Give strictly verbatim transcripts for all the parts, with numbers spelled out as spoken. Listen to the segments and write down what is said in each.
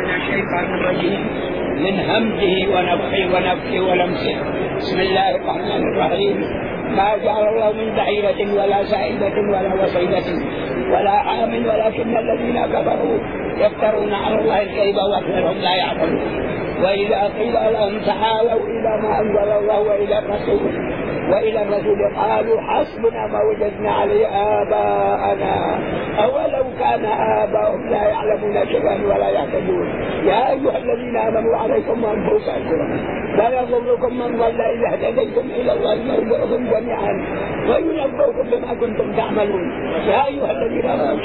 من الشيطان الرجيم من همزه ونفخه ونفخه ولمسه. بسم الله الرحمن الرحيم. ما جعل الله من بعيرة ولا سائبة ولا وصيلة ولا عام ولكن الذين كفروا يفترون على الله الكذب وأكثرهم لا يعقلون. وإذا قيل لهم تعالوا إلى ما أنزل الله وإلى الرسول وإلى الرسول قالوا حسبنا ما وجدنا عليه آباءنا أولو كان آباؤهم لا يعلمون شيئا ولا يهتدون. يا أيها الذين آمنوا عليكم أنفسكم لا يضركم من ضل إذا اهتديتم إلى الله مرجعكم جميعا وينبئكم بما كنتم تعملون. يا أيها الذين آمنوا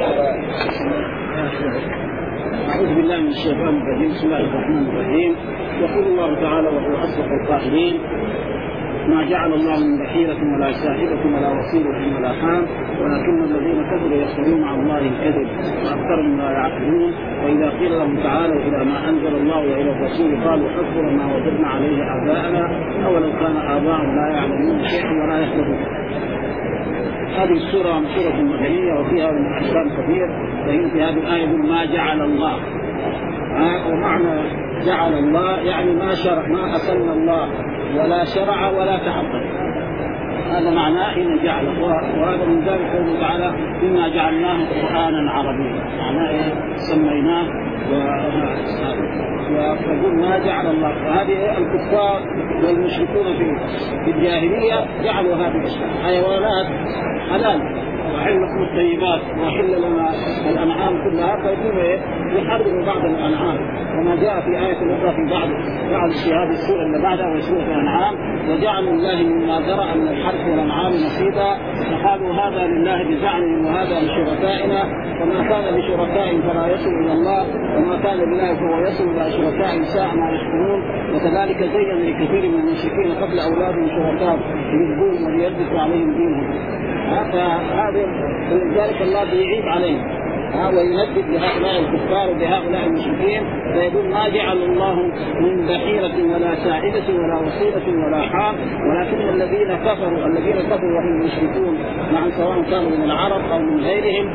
أعوذ بالله من الشيطان الرجيم. بسم الله الرحمن الرحيم. يقول الله تعالى وهو أصدق القائلين: ما جعل الله من بحيرة ولا ساحبة ولا وصيلة ولا حام ولكن الذين كفروا يفترون على الله الكذب وأكثرهم لا يعقلون. وإذا قيل لهم تعالوا إلى ما أنزل الله وإلى الرسول قالوا حسبنا ما وجدنا عليه آباءنا أولو كان آباؤهم لا يعلمون شيئا ولا يهتدون. هذه السورة سورة مدنية وفيها من أحكام كثير. فإن في هذه الآية يقول ما جعل الله، ومعنى جعل الله يعني ما شرع ما أسلم الله ولا شرع ولا تعبد. هذا معناه إن جعل. وهذا من ذلك قوله تعالى إنا جعلناه قرآنا عربيا، معناه إيه؟ سميناه ويقول ما جعل الله. وهذه الكفار والمشركون في الجاهلية جعلوا هذه الحيوانات حلال وحل لكم الطيبات وحل لنا الأنعام كلها، فيكون يحرم بعض الأنعام. وما جاء في آية أخرى في بعض بعض في هذه السورة اللي بعدها وسورة الأنعام: وجعلوا الله مما ذرأ من الحرث والأنعام نصيبا فقالوا هذا لله بزعمهم وهذا لشركائنا وما كان لشركائهم فلا يصل إلى الله وما كان لله فهو يصل إلى شركائهم ساء ما يحكمون. وكذلك زين لكثير من المشركين قتل أولادهم شركاء ليذبوهم وليلبسوا عليهم دينهم. فهذا لذلك الله بيعيب عليهم ويندد بهؤلاء الكفار وبهؤلاء المشركين. فيقول ما جعل الله من بحيرة ولا ساعدة ولا وصيلة ولا حام ولكن الذين كفروا الذين كفروا وهم المشركون مع سواء كانوا من العرب أو من غيرهم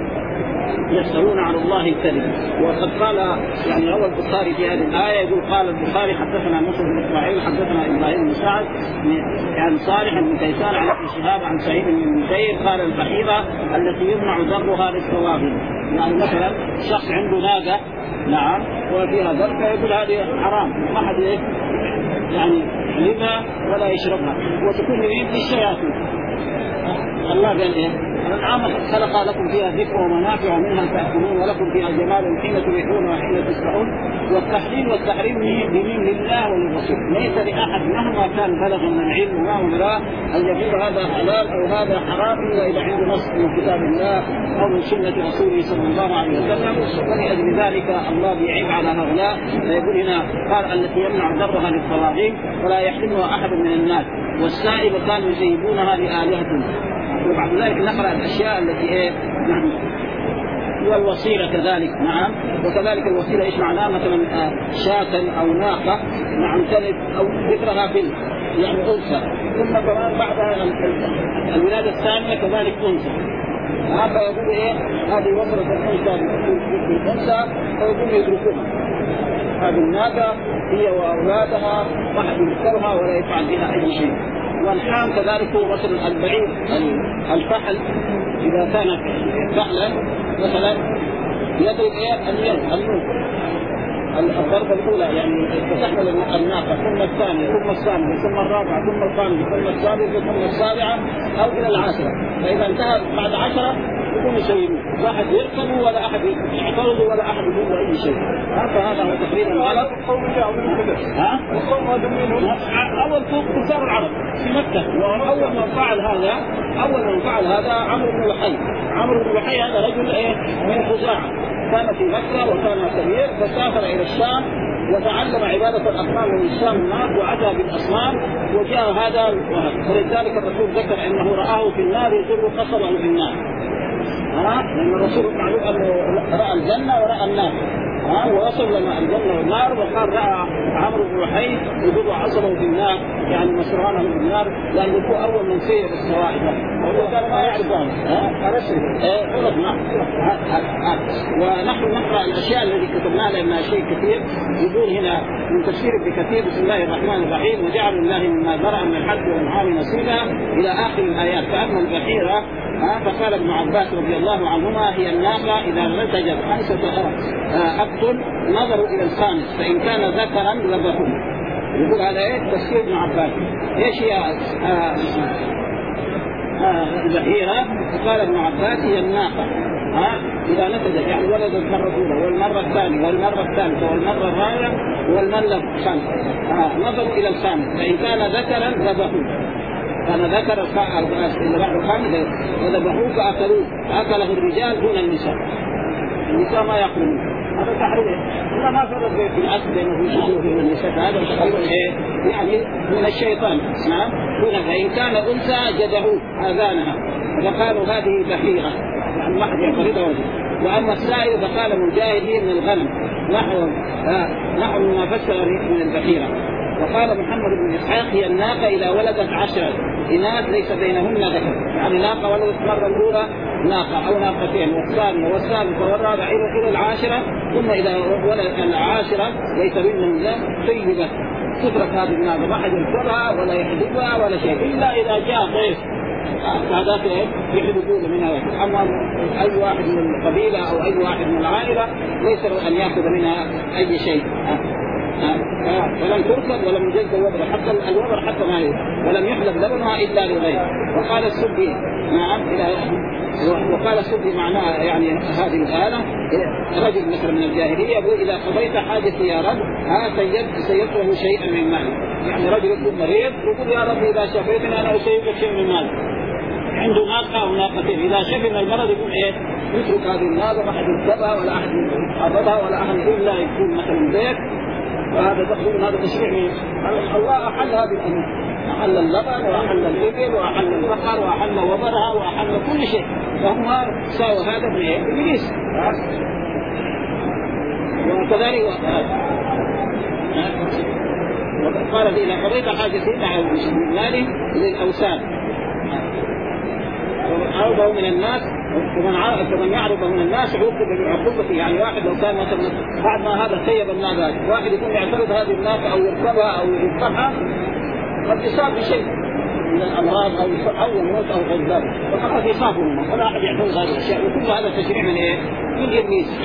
يفترون على الله الكذب. وقد قال يعني روى البخاري في هذه الآية يقول قال البخاري حدثنا موسى بن إسماعيل حدثنا إبراهيم بن سعد عن صالح بن كيسان عن ابن شهاب عن سعيد بن المسيب قال البحيرة التي يمنع ضرها للثوابين. يعني مثلا شخص عنده ناقة نعم وفيها ضر فيقول هذه حرام ما حد يعني يشربها ولا يشربها وتكون من الشياطين. الله قال ايه؟ الأنعام خلق لكم فيها ذكر ومنافع ومنها تأكلون ولكم فيها جمال حين تريحون وحين تسرحون. والتحليل والتحريم بمين لله وللرسول، ليس لأحد مهما كان بلغ من العلم وما ولا أن يقول هذا حلال أو هذا حرام إلا إذا عنده نص من كتاب الله أو من سنة رسوله صلى الله عليه وسلم. ولأجل ذلك الله بيعيب على هؤلاء. فيقول هنا قال التي يمنع ضرها للطواغين ولا يحرمها أحد من الناس والسائب كانوا يزيبونها لآلهتهم. وبعد ذلك نقرأ الأشياء التي إيه نحن والوصيلة كذلك نعم. وكذلك الوصيلة إيش معناه؟ مثلا شاة أو ناقة نعم تلد أو ذكرها بنت يعني أنثى ثم كمان بعدها الولادة الثانية كذلك أنثى. هذا يقول إيه هذه وصلت الأنثى بالأنثى فيقول يتركها هذه الناقة هي وأولادها واحد يذكرها ولا يفعل بها أي شيء. والحام كذلك هو مثلا البعير الفحل إذا كان فحلا مثلا يضرب إيه النوم الضربة الأولى يعني تحمل الناقة ثم الثانية ثم الثالثة ثم الرابعة ثم الخامسة ثم السادسة ثم السابعة أو إلى العاشرة. فإذا انتهى بعد عشرة يكون يسيرون واحد يركبوا ولا أحد يحفظوا ولا أحد يقول أي شيء. فهذا هو تقريبا غلط. ها؟ أول كفار العرب في مكة وأول من فعل هذا أول من فعل هذا عمرو بن لحي. عمرو بن لحي هذا رجل إيه من خزاعة كان في مكة وكان كبير فسافر إلى الشام وتعلم عبادة الأصنام من الشام النار وأتى بالأصنام وجاء هذا. ولذلك الرسول ذكر أنه رآه في النار يجر قصبه في النار. ها لأن الرسول معلوم أنه رأى الجنة ورأى النار ها ووصل لما الجنه والنار، وقال راى عمرو بن لحي يضع عصبه في النار يعني مسرانه في النار، لانه هو اول من سير السوائد وهو كان ما يعرفون ها ارسل غلط. نعم ونحن نقرا الاشياء التي كتبناها لانها شيء كثير. يقول هنا من تفسير ابن كثير بسم الله الرحمن الرحيم وجعل الله مما ذرأ من الحد والانعام نصيبا الى اخر الايات. فاما البحيره فقال ابن عباس رضي الله عنهما هي الناقه اذا نتجت خمسه ابطن نظروا الى الخامس فان كان ذكرا ذبحوه. يقول هذا ايه تفسير ابن عباس. ايش هي آه آه البحيره؟ فقال ابن عباس هي الناقه ها اذا نتجت يعني ولدت المره الاولى والمره الثانيه والمره الثالثه والمره الرابعه والمره الخامسه آه نظروا الى الخامس فان كان ذكرا ذبحوه. كان ذكر اللي بعد الخامس وذبحوه فاكلوه فاكله الرجال دون النساء. النساء ما ياكلون. هذا تحريم. الله ما فرق في الاصل بين الرجال وبين النساء. هذا تقريبا ايه يعني من الشيطان. نعم هنا فان كان انثى جدعوه اذانها فقالوا هذه بحيره يعني ما حد يعترضها. واما السائل فقال مجاهد هي من الغنم نحو آه نحو ما فسر من البحيره. وقال محمد بن اسحاق هي الناقه اذا ولدت عشرة اناث ليس بينهن ذكر يعني ناقه ولدت المره الاولى ناقه او ناقتين والثانيه والثالثه والرابعه الى العاشره ثم اذا ولدت العاشره ليس بينهم ذكر طيبت تترك هذه الناقه ما حد يذكرها ولا يحدثها ولا شيء الا اذا جاء ضيف هذاك يحدثون منها. اما اي واحد من القبيله او اي واحد من العائله ليس له ان ياخذ منها اي شيء. فلم تركب ولم يجز الوبر حتى الوبر حتى ما يركب ولم يحلب لبنها الا لغير. وقال السبي نعم الى وقال السبي معناها يعني هذه الاله رجل مثلا من الجاهليه يقول اذا قضيت حاجتي يا رب ها سيبت له شيئا من مالي. يعني رجل يكون مريض يقول يا رب اذا شفيتني انا اسيبك شيء من مالي. عنده ناقه او ناقتين اذا شفي من المرض يقول ايه يترك هذه الناقه ما حد يركبها ولا احد يقربها ولا احد الا يكون مثلا بيت. وهذا تقريبا هذا تشريع من الله. احل هذه الامور احل اللبن واحل الابل واحل البقر واحل وبرها واحل كل شيء. فهم ساووا هذا من ايه ابليس. وكذلك قال اذا قضيت حاجتي من مالي للاوثان عرضه من الناس ومن يعرضه من الناس عوقب بعقوبته. يعني واحد لو كان مثلا بعد ما هذا سيب الناقه واحد يكون يعترض هذه الناقه او يركبها او يذبحها قد يصاب بشيء من الامراض او او يموت او غير ذلك فقد يصاب منه ولا احد يعترض هذه الاشياء. وكل هذا تشريع من ايه؟ من ابليس.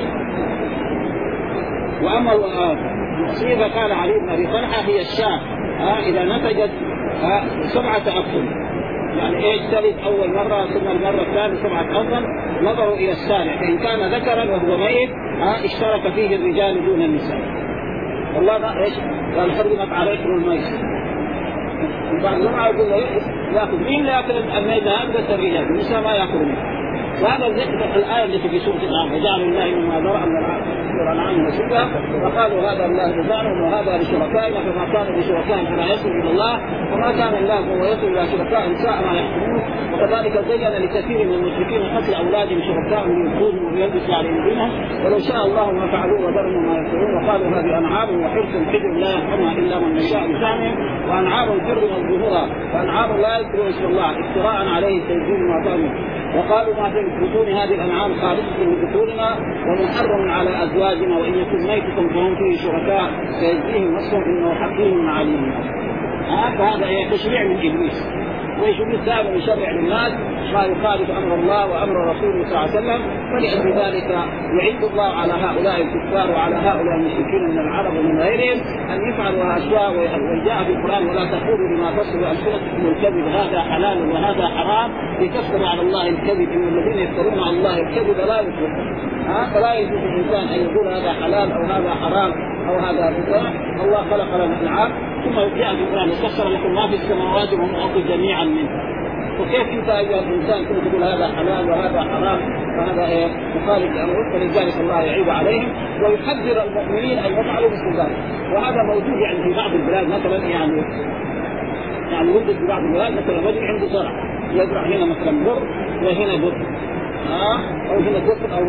واما المصيبه قال علي بن ابي طلحه هي الشاة اذا نتجت سبعه ابطن يعني ايش تلد اول مره ثم المره الثانيه سبعه افضل نظروا الى السابع فان كان ذكرا وهو ميت اشترك فيه الرجال دون النساء. والله ايش قال حرمت عليكم الميت. بعض الجماعه يقول ياكل مين لا ياكل الميت هذا الرجال النساء ما ياكلون. وهذا الايه التي في سوره الانعام وجعلوا الله مما ذرأ من الانعام نصيبا فقالوا هذا الله جزاؤهم وهذا لشركائنا فما كان لشركائهم فلا يصل الى الله وما كان الله فهو يصل الى شركائهم ساء ما يحكمون. وكذلك زين لكثير من المشركين قتل اولادهم شركائهم ليخرجوا ويلبسوا عليهم دينهم ولو شاء الله ما فعلوه وذرهم ما يفترون. وقالوا هذه انعام وحرث حجر لا يحكمها الا من يشاء بزعمهم وانعام حرم ظهورها وانعام لا يذكرون اسم الله افتراء عليه تنزيل ما كانوا. وقالوا ما في بطون هذه الانعام خالصه لبطوننا ومحرم على ازواجنا وان يكن ميتكم فهم فيه شركاء فيجزيهم وصفهم انه حكيم عليم. هذا هي تشريع من ابليس. ويشبه دائما يشرع للناس ما يخالف امر الله وامر رسوله صلى الله عليه وسلم. فلأجل ذلك يعد الله على هؤلاء الكفار وعلى هؤلاء المشركين من العرب ومن غيرهم ان يفعلوا اشياء. وجاء في القران ولا تقولوا لما تصل السنتكم الكذب هذا حلال وهذا حرام لتفتروا على الله الكذب ان الذين يفترون على الله الكذب لا يفلحون. فلا يجوز الانسان ان يقول هذا حلال او هذا حرام او هذا بدعه. الله خلق لنا الانعام ثم جاء في القران وسخر لكم ما في السماوات وما في الارض جميعا منه. وكيف انت ايها الانسان كنت تقول هذا حلال وهذا حرام وهذا ايه مخالف لامره؟ فلذلك الله يعيب عليهم ويحذر المؤمنين ان يفعلوا مثل ذلك. وهذا موجود يعني في بعض البلاد مثلا يعني يعني وجد في بعض البلاد مثلا رجل عنده زرع يزرع هنا مثلا بر وهنا بر ها او هنا بر او بر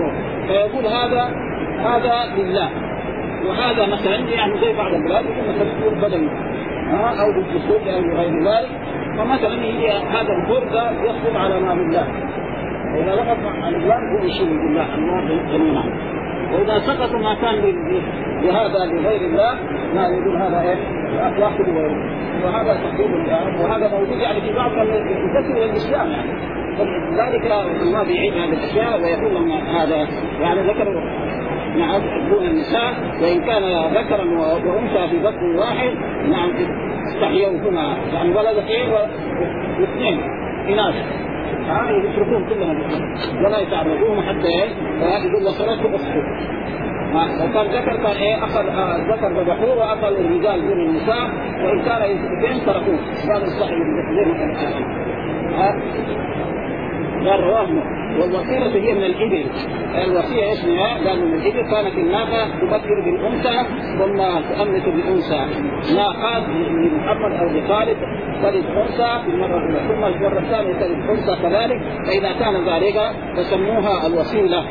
فيقول هذا هذا لله، وهذا مثلا يعني زي بعض البلاد مثلا بدوي ها او بالدستور او غير ذلك. فمثلا هي هذا الفرد يسقط على ما لله، واذا وقف على الله هو يشير بالله الله جميعا. واذا سقط ما كان لهذا لغير الله ما يقول هذا ايه ياخذ غيره، وهذا تقريب الله، وهذا موجود يعني في بعض الكتب الاسلام يعني. فلذلك الله بيعيد هذه الاشياء ويقول لما هذا يعني ذكر نعم دون النساء، وإن كان ذكرا وأنثى في بطن واحد نعم استحيوهما يعني ولدتين واثنين إناث يعني يتركون كلهم ولا يتعرضوهم حتى ايه يقول وصلته أخته. وكان ذكر كان ايه أخذ الذكر ببحور وأخذ الرجال دون النساء، وإن كان اثنين تركوه بعض الصحيح قال رواه. والوصيلة هي من الإبل، الوصية اسمها قالوا من الإبل، كانت الناقة تبكر بالأنثى ثم تؤنث بالأنثى، ناقات لمحمد أو لخالد تلد أنثى في المرة الأولى ثم المرة الثانية تلد أنثى كذلك، فإذا كان ذلك فسموها الوصيلة،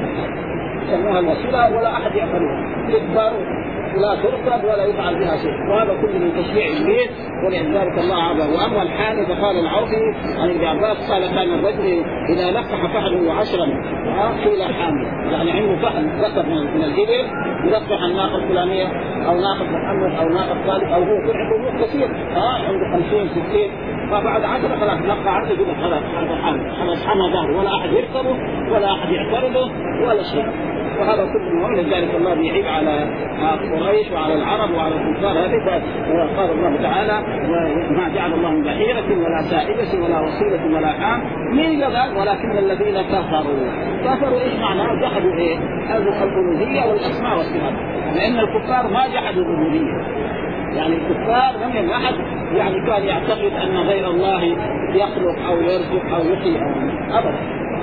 سموها الوصيلة ولا أحد يقبلها يكبر لا تركب ولا يفعل بها شيء، وهذا كله من تشريع إبليس ولذلك الله عبده. وأما الحامل فقال العوفي عن ابن عباس قال كان الرجل إذا لقح فحله عشرا قيل حامل، يعني عنده فحل ذكر من الإبل يلقح الناقة الفلانية أو ناقة محمد أو ناقة خالد أو هو كل عنده كثير ها عنده خمسين ستين، فبعد عشرة خلاص لقى عشرة يقول خلاص هذا حامل خلاص حمى ظهره ولا أحد يركبه ولا أحد يعترضه ولا شيء. وهذا كله مهم، لذلك الله بيعيب على قريش وعلى العرب وعلى الكفار هذه. وقال الله تعالى ما جعل الله من بحيرة ولا سائبة ولا وصيلة ولا حام من قال ولكن الذين كفروا. كفروا ايش معناه؟ جحدوا ايه؟ الألوهية والأسماء والصفات، لأن الكفار ما جحدوا الربوبية، يعني الكفار لم يكن أحد يعني كان يعتقد أن غير الله يخلق أو يرزق أو يحيي أبدا،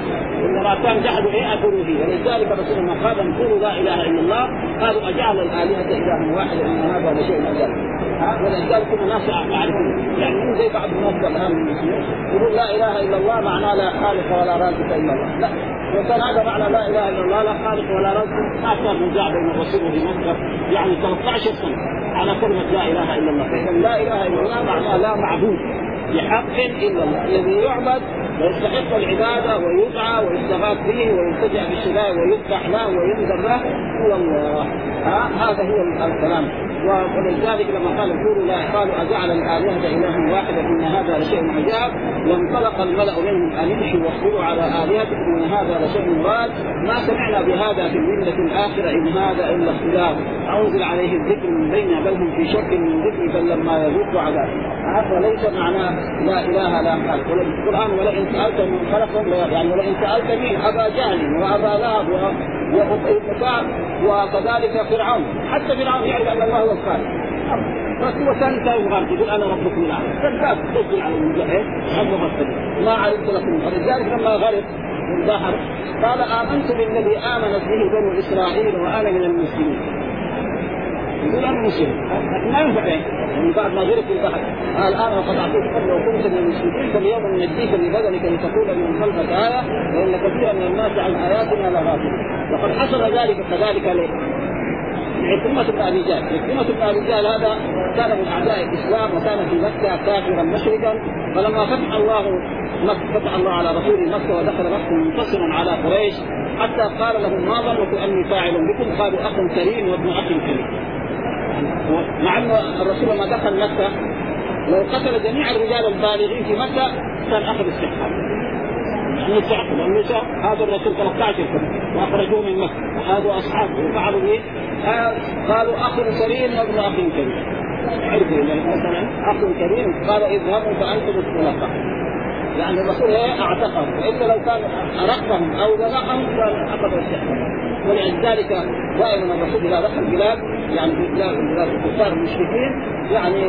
إنما كان جحدوا إيه الألوهية. ولذلك رسول الله قال نقول لا إله إلا الله قالوا أجعل الآلهة إلها واحدا إن هذا لشيء عجاب. ولذلك كل الناس يعرفون يعني زي بعض الناس الآن المسلمين يقول لا إله إلا الله معناه لا خالق ولا رازق إلا الله، لا، وكان هذا معنى لا إله إلا الله لا خالق ولا رازق ما كان نزاع بين الرسول في مكة يعني ثلاثة عشر سنة على كلمة لا إله إلا الله. فإذا لا إله إلا الله معناه لا معبود بحق إلا الله، الذي يعبد ويستحق العبادة ويدعى ويستغاث به ويلتجأ بالشفاء ويذبح له وينذر له هو الله. هذا هو الكلام. ولذلك لما قال قولوا لا قالوا أجعل الآلهة إلها واحدا إن هذا لشيء عجاب وانطلق الملأ منهم أن يمشوا واصبروا على آلهتكم إن هذا لشيء مراد ما سمعنا بهذا في الملة الآخرة إن هذا إلا اختلاف أنزل عليه الذكر من بين بل هم في شك من ذكر بل لما يذوقوا عذاب. هذا ليس معناه لا إله لا خالق. القرآن ولئن سألت من خلقهم يعني ولئن سألت مين أبا جهل وأبا لهب وأبي كعب وكذلك فرعون، حتى فرعون يعرف أن الله هو الخالق بس هو ثاني ثاني غلط يقول أنا ربكم الأعلى كذاب تسجل على المجاهد ما عرفت لكم. فلذلك لما غرق البحر قال آمنت بالذي آمنت به بنو إسرائيل وأنا من المسلمين. يقول أنا مسلم ما ينفع يعني بعد ما غرق البحر الآن وقد أعطيت قبل وكنت من المسلمين فاليوم ننجيك ببدنك لتكون من خلفك آية وإن كثيرا من الناس عن آياتنا لغافلون. وقد حصل ذلك كذلك ليه؟ عكرمة بن أبي جهل. عكرمة بن أبي جهل هذا كان من أعداء الإسلام وكان في مكة كافرا مشركا، فلما فتح الله مكة فتح الله على رسول مكة ودخل مكة منتصرا على قريش حتى قال لهم ما ظنكم أني فاعل بكم؟ قالوا أخ كريم وابن أخ كريم. مع أن الرسول لما دخل مكة لو قتل جميع الرجال البالغين في مكة كان أخذ استحقاق النساء والنساء هذا الرسول ثلاثة عشر سنة وأخرجوه من مكة وهذا أصحابه وفعلوا إيه؟ قالوا أخ كريم وابن أخ كريم. عرفوا مثلا أخ كريم قالوا اذهبوا فأنتم الخلفاء، يعني الرسول إيه أعتقهم، وإلا لو كان أرقهم أو ذبحهم كان أخذوا الشهادة. ولذلك دائما الرسول إذا دخل بلاد يعني في بلاد بلاد الكفار المشركين يعني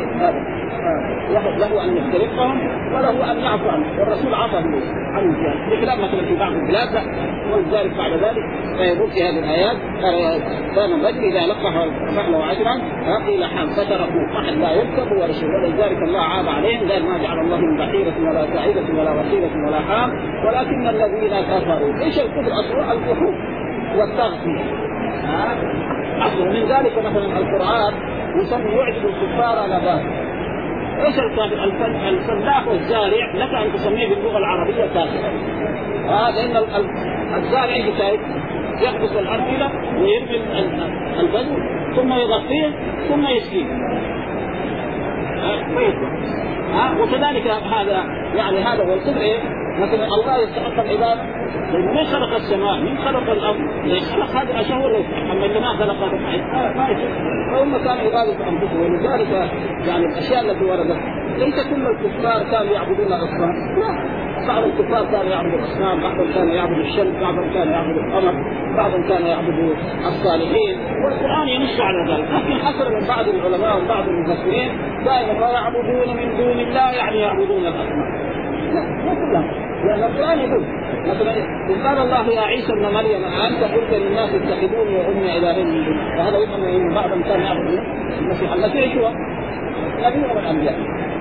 له أن يخترقهم وله أن يعفو عنه، والرسول عفى عنه فيها بخلاف مثلا في بعض البلاد. ولذلك بعد ذلك فيقول في هذه الآيات كان الرجل إذا لقح فحله عشرا قيل حام فتركوه أحد لا يركب ولا شيء. ولذلك الله عاب عليهم قال ما جعل الله من بحيرة ولا سعيدة ولا وصيلة ولا حام ولكن الذين كفروا. إيش الكفر أصلا؟ الكفر والتغطية. ها ومن ذلك مثلا القرآن يسمى يعجب الكفار على ذلك. ايش الكافر؟ الفلاح والزارع لك ان تسميه باللغه العربيه كافر. اه لان الزارع يجي يحبس الارض ويرمي البذر ثم يغطيه ثم يسقيه. ها وكذلك هذا يعني هذا هو الكفر. ايه مثلا الله يستحق العباده من خلق السماء من خلق الارض ليش خلق هذه الاشياء ولا اما اللي ما خلق هذا ما يصير. فهم كان عباده انفسهم. ولذلك يعني الاشياء التي وردت ليس كل الكفار كانوا يعبدون الاصنام، لا بعض الكفار كانوا يعبدوا الاصنام، بعضهم كان يعبد الشمس، بعضهم كان يعبد القمر، بعضهم كان يعبد الصالحين، والقران ينص على ذلك. لكن حصل من بعض العلماء وبعض المفسرين دائما ما يعبدون من دون الله يعني يعبدون الاصنام. لا ما كلهم، لان القران يقول مثلا إذ قال الله يا عيسى ابن مريم أنت قلت للناس اتخذوني وأمي إلهين من دون الله، وهذا يفهم أن بعضهم كان يعبد المسيح. المسيح هو نبي من الأنبياء.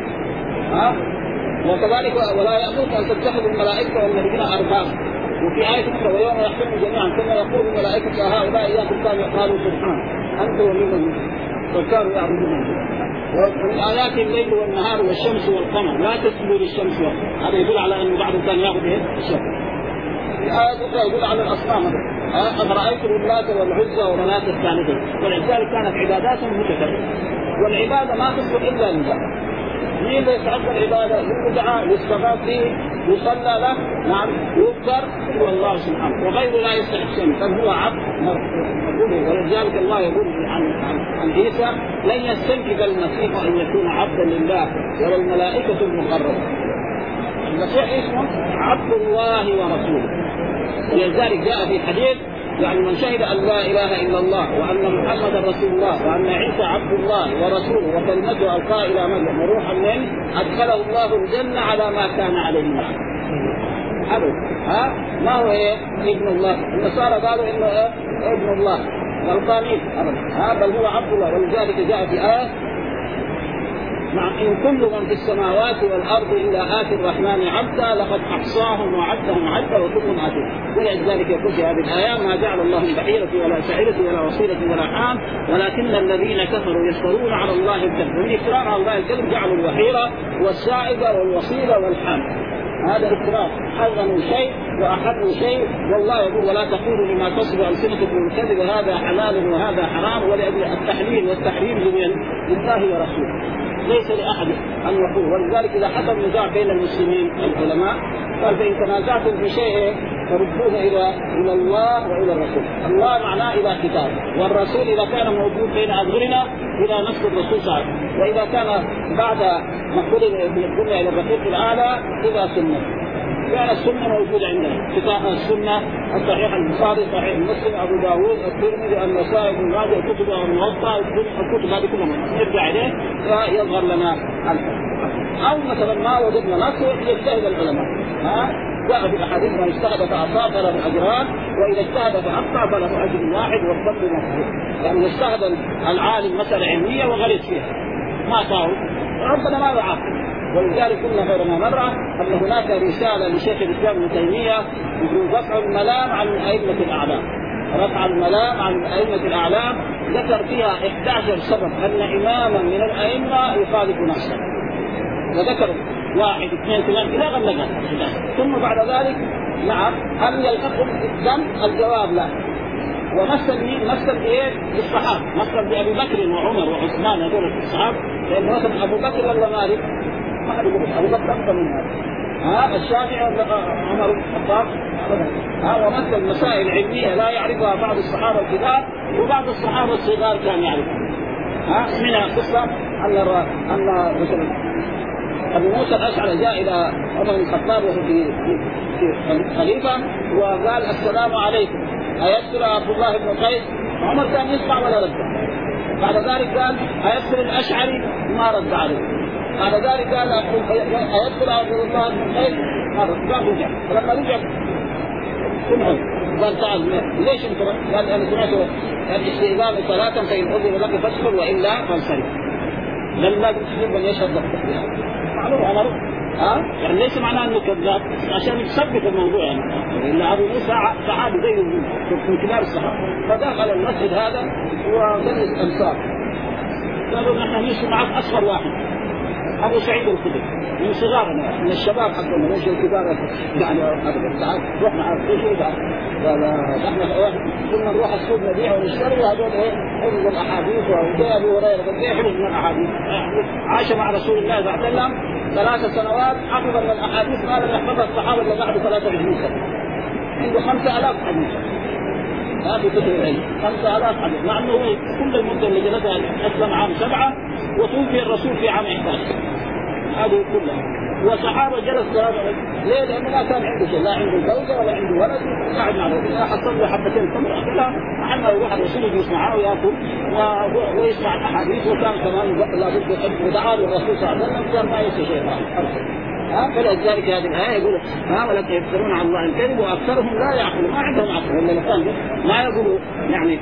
ها وكذلك ولا يأمرك أن تتخذوا الملائكة والنبيين أربابا. وفي آية أخرى ويوم يحكمون جميعا ثم يقول الملائكة هؤلاء إياكم كانوا قالوا سبحان أنت ومن وكانوا يعبدون. ومن آيات الليل والنهار والشمس والقمر لا تسجدوا للشمس والقمر. هذا يدل على أنه بعضهم كان يعبد الشمس. في آية أخرى يدل على الأصنام أفرأيتم اللات والعزى ومناة الثالثة. ولذلك كانت عباداتهم متكررة. والعبادة ما تصلح إلا لله. مين اللي يستحق العبادة؟ يدعى يستغاث به يصلى له نعم يذكر هو الله سبحانه، وغيره لا يستحق شيء بل هو عبد مرغوب. ولذلك الله يقول عن عن عيسى لن يستنكف المسيح ان يكون عبدا لله ولا الملائكة المقربون. المسيح اسمه عبد الله ورسوله. ولذلك جاء في حديث يعني من شهد أن لا إله إلا الله وأن محمدا رسول الله وأن عيسى عبد الله ورسوله وكلمته ألقاها إلى مريم وروحا منه أدخله الله الجنة على ما كان عليه معه. حلو ها ما هو إيه ابن الله. النصارى قالوا إنه إيه ابن الله غلطانين ها بل هو عبد الله. ولذلك جاء في آية مع إن كل من في السماوات والأرض إلا آتي الرحمن عبدا لقد أحصاهم وعدهم عدا وكلهم آتيه. ولذلك يقول في هذه الآيات ما جعل الله من بحيرة ولا سعيرة ولا وصيلة ولا حام ولكن الذين كفروا يفترون على الله الكذب. من افتراء على الله الكذب جعلوا البحيرة والسائبة والوصيلة والحام. هذا افتراء. حرموا شيء وأحرموا شيء والله يقول ولا تقولوا لما تصف ألسنتكم الكذب هذا حلال وهذا حرام. ولأجل التحليل والتحريم لله ورسوله ليس لأحد أن يقول. ولذلك إذا حصل نزاع بين المسلمين العلماء قال فإن تنازعتم في شيء فردوه إلى إلى الله وإلى الرسول. الله معناه إلى كتابه، والرسول إذا كان موجود بين أظهرنا إلى نص الرسول صلى الله عليه وسلم، وإذا كان بعد مقبول الدنيا إلى الرفيق الأعلى إلى سنة. كان السنة موجودة عندنا كتاب السنة الصحيح البخاري صحيح مسلم أبو داود الترمذي النسائي ابن ماجه الكتب الموطأ الكتب هذه كلها نرجع إليه فيظهر لنا الحكم. أو مثلا ما وجدنا نص يجتهد العلماء. ها جاء في الأحاديث من اجتهد فأصاب فله أجران وإذا اجتهد فأخطأ فله أجر واحد والذنب مغفور. يعني اجتهد العالم مسألة علمية وغلط فيها ما صار ربنا ما يعاقب. ولذلك كنا غير ما مرة أن هناك رسالة لشيخ الإسلام ابن تيمية رفع الملام عن أئمة الأعلام. رفع الملام عن أئمة الأعلام ذكر فيها إحدى عشر سبب أن إماما من الأئمة يخالف نفسه، وذكر واحد اثنين ثلاثة إلى غلقة. ثم بعد ذلك نعم هل يلحقهم الذنب؟ الجواب لا. ومثل مين؟ مثل إيه؟ الصحابة. مثل بأبي بكر وعمر وعثمان هذول الصحابة. لأن مثل أبو بكر ولا مالك ما حد يقول أبو بكر أكثر من هذا. ها الشافعي ولا عمر الخطاب ها. ومثل المسائل العلمية لا يعرفها بعض الصحابة الكبار وبعض الصحابة الصغار كان يعرفها. ها منها قصة أن أن مثلا أبو موسى الأشعري جاء إلى عمر بن الخطاب وهو في في خليفة وقال السلام عليكم أيسر عبد الله بن قيس. عمر كان يسمع ولا رد. بعد ذلك قال أيسر الأشعري ما رد عليه. بعد ذلك قال أيسر عبد الله بن قيس ما رد. قال رجع. فلما رجع سمعوا قال تعال ليش انت؟ قال أنا سمعت الاستئذان ثلاثا فإن أذن لك فاشكر وإلا فانصرف. لما تجيب من يشهد لك معلوم عمر ها يعني ليس معناه انه كذاب عشان يثبت الموضوع يعني الا ابو موسى صحابي زي من كبار الصحابه فدخل المسجد هذا وجلس انصار قالوا نحن نمشي معك اصغر واحد ابو سعيد الخدري من صغارنا من الشباب حقنا ليش الكبار يعني ابدا رحنا على الخدري قال نحن كنا نروح السوق نبيع ونشتري وهذول ايه حفظ الاحاديث وجاء ابو هريره قال ايه حفظ من الاحاديث عاش مع رسول الله صلى الله عليه وسلم ثلاث سنوات حفظ من الاحاديث ما لم يحفظها الصحابه الا بعد ثلاثة وعشرين سنه عنده خمسة آلاف حديث هذه كتب العلم خمسة آلاف حديث مع انه كل المده اللي جلسها اسلم عام سبعه وتوفي الرسول في عام احدى عشر هذه كلها وصحابه جلس ثلاثة ليه؟ لانه ما كان عنده شيء لا عنده زوجه ولا عنده ولد قاعد مع الرسول حصل له حبتين تمر اكلها محمد يروح الرسول يجلس معاه وياكل ويسمع الاحاديث وكان كمان لابد يحب ودعاء للرسول صلى الله عليه وسلم كان ما ينسى شيء ها فلذلك هذه الآية يقول ها ولك يفترون على الله الكذب وأكثرهم لا يعقلون ما عندهم عقل ولا لسان ما يقولوا يعني.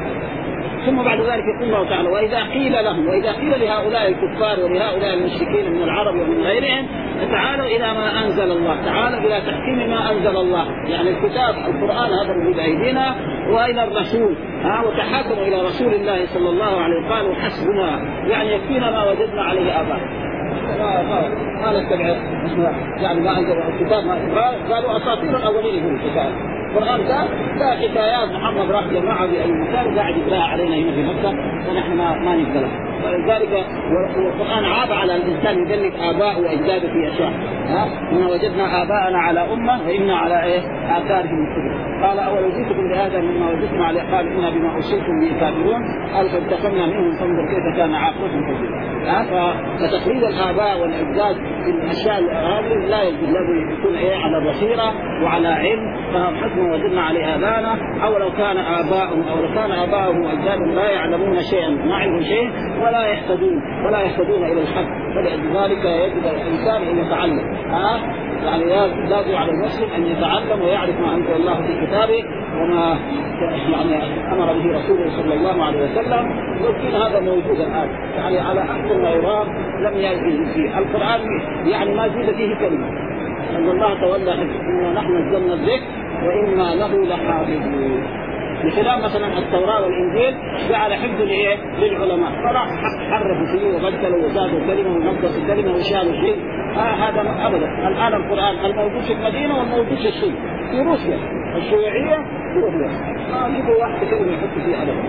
ثم بعد ذلك يقول الله تعالى وإذا قيل لهم وإذا قيل لهؤلاء الكفار ولهؤلاء المشركين من العرب ومن غيرهم تعالوا إلى ما أنزل الله تعالوا إلى تحكيم ما أنزل الله يعني الكتاب القرآن هذا الذي بأيدينا وإلى الرسول ها وتحاكموا إلى رسول الله صلى الله عليه وسلم قالوا حسبنا يعني يكفينا ما وجدنا عليه آباءنا ما ما ما نتبع يعني ما أنزل الكتاب قالوا أساطير الأولين يقول الكتاب القرآن ده لا حكايات محمد راح جماعة بأي مكان قاعد يقراها علينا هنا في مكة ونحن ما ما نقبلها ولذلك والقرآن عاب على الإنسان يقلد آباء وأجداده في أشياء ها إن وجدنا آباءنا على أمة وإنا على إيه آثارهم مقتدون قال أولو جئتكم بهذا مما وجدتم عليه قال إنا بما أرسلتم به كافرون قال فانتقمنا منهم فانظر كيف كان عاقبتهم كذلك فتقليد الآباء والأجداد في الأشياء هذه لا يجوز له يكون إيه على البصيرة وعلى علم فحسب وجدنا عليه آباءنا أو لو كان آباؤهم أو لو كان آباؤهم وأجدادهم لا يعلمون شيئا ما عندهم شيء ولا يهتدون ولا يهتدون إلى الحق فلذلك يجب الإنسان أن يتعلم ها يعني لازم على المسلم أن يتعلم ويعرف ما أنزل الله في كتابه وما يعني أمر به رسوله صلى الله عليه وسلم ولكن هذا موجود الآن يعني على أحسن ما يرام لم يزيد فيه القرآن يعني ما زيد فيه كلمة أن الله تولى إنا نحن نزلنا الذكر وإنا له لحافظون بخلاف مثلا التوراة والإنجيل جعل حفظ لإيه للعلماء فراح حرفوا فيه وبدلوا وزادوا كلمة ونقصوا كلمة وشالوا شيء آه هذا أبدا. الآن القرآن الموجود في المدينة والموجود في الصين في روسيا الشيوعية في روسيا ما يجيبوا واحد كلمة يحط فيه أبدا.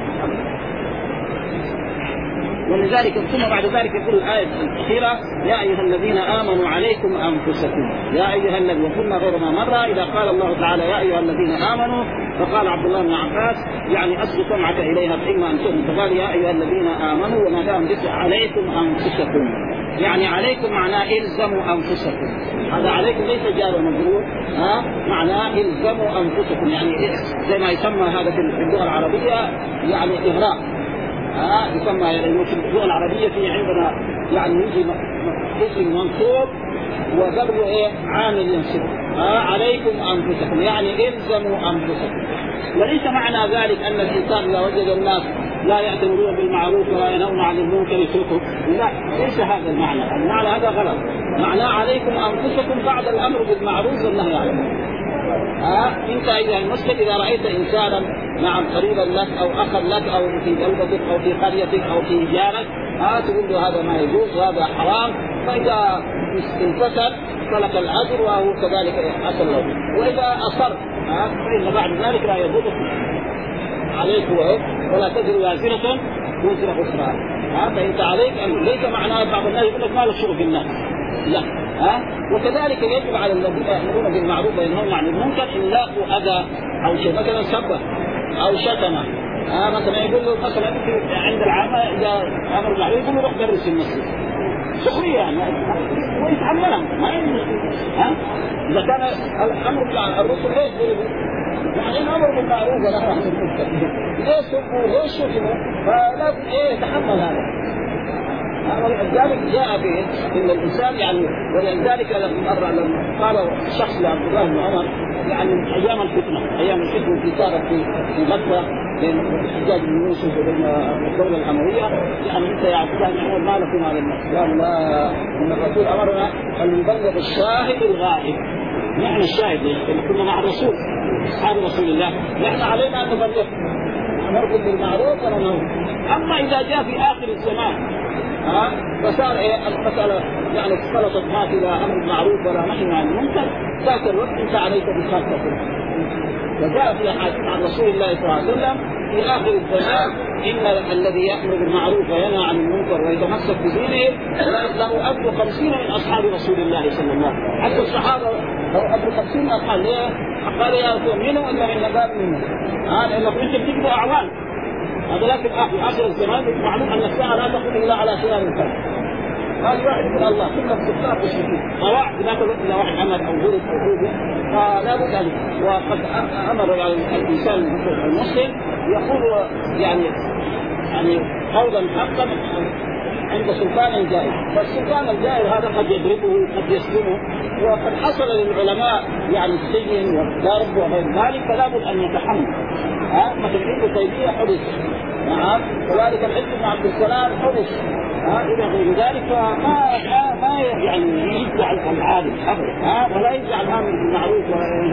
ولذلك ثم بعد ذلك يقول الآية الأخيرة يا أيها الذين آمنوا عليكم أنفسكم يا أيها الذين وقلنا غير ما مرة إذا قال الله تعالى يا أيها الذين آمنوا فقال عبد الله بن عباس يعني أصل سمعك إليها فإما أنتم فقال يا أيها الذين آمنوا وما دام ذكر عليكم أنفسكم يعني عليكم معناه إلزموا أنفسكم هذا عليكم ليس جار ومجرور ها معناه إلزموا أنفسكم يعني زي ما يسمى هذا في اللغة العربية يعني إغراء ها آه يسمى يعني في اللغة العربية في عندنا يعني يجي اسم منصوب وقبله ايه عامل ينصب آه عليكم انفسكم يعني الزموا انفسكم وليس معنى ذلك ان الانسان اذا وجد الناس لا يأتمرون بالمعروف ولا ينهون عن المنكر يتركوا لا ليس هذا المعنى المعنى هذا غلط معناه عليكم انفسكم بعد الامر بالمعروف والنهي عن المنكر ها آه انت ايها المسلم اذا رايت انسانا نعم قريبا لك او اخا لك او في بلدتك او في قريتك او في جارك ها آه تقول له هذا ما يجوز وهذا حرام فاذا انفسد فلك الاجر وهو كذلك حصل له واذا اصر ها آه فان بعد ذلك لا يضرك عليك ولا تزر وازره وزر اخرى ها آه فانت عليك ان ليس معناه بعض الناس يقول لك ما لك شغل في الناس لا ها آه وكذلك يجب على الذين يأمرون بالمعروف وينهون عن المنكر إن لاقوا أذى أو شيء مثلا سبه أو شتمه ها آه مثلا يقول له مثلا عند العامة إذا أمر بالمعروف يقول له روح درس المسجد سخرية يعني ويتحملها ما ها آه إذا كان الأمر الرسل ليش يعني الأمر بالمعروف ولا عن المنكر ليش سبوا ليش شتموا فلازم إيه يتحمل هذا ولذلك جاء به ان الانسان يعني ولذلك مره لما قال شخص لعبد الله بن عمر يعني ايام الفتنه ايام الفتنه التي صارت في في مكه بين الحجاج بن يوسف وبين الدولة الأموية، يعني أنت يا عبد الله بن عمر ما لكم على الناس؟ قال لا، إن الرسول أمرنا أن نبلغ الشاهد الغائب. نحن الشاهد اللي كنا مع الرسول أصحاب رسول الله، نحن علينا أن نبلغ، نرغب بالمعروف وننهى. أما إذا جاء في آخر الزمان ها فصار إيه المسألة يعني اختلطت ما في لا أمر معروف ولا نهي عن المنكر، ذاك الوقت أنت عليك بخاصة. وجاء في حديث عن رسول الله صلى الله عليه وسلم في آخر الزمان إن الذي يأمر بالمعروف وينهى عن المنكر ويتمسك بدينه له أجر خمسين من أصحاب رسول الله صلى الله عليه وسلم. حتى الصحابة له أجر خمسين من أصحاب. ليه؟ قال يا رسول منه ولا من قال منه؟ ها لأنك أنت بتجد أعوان. هذا لكن آخر آخر الزمان معلوم أن الساعة لا تكون إلا على خيار الخلق. قال واحد من الله ثم استثناء مشركين فواحد لا تقول إلا واحد عمل أو غلط أو غلط فلا بد أن. وقد أمر يعني الإنسان المسلم يقول يعني يعني قولا حقا عند سلطان جائر، فالسلطان الجائر هذا قد يضربه قد يسلمه، وقد حصل للعلماء يعني السجن والضرب وغير ذلك، فلا بد أن يتحمل. ها مثل ابن تيمية حدث، نعم، وذلك الحج بن عبد السلام حدث، ها إلى غير ذلك. فما ما ما يعني يجعل العادل أبدا، ها ولا يجعل الأمر بالمعروف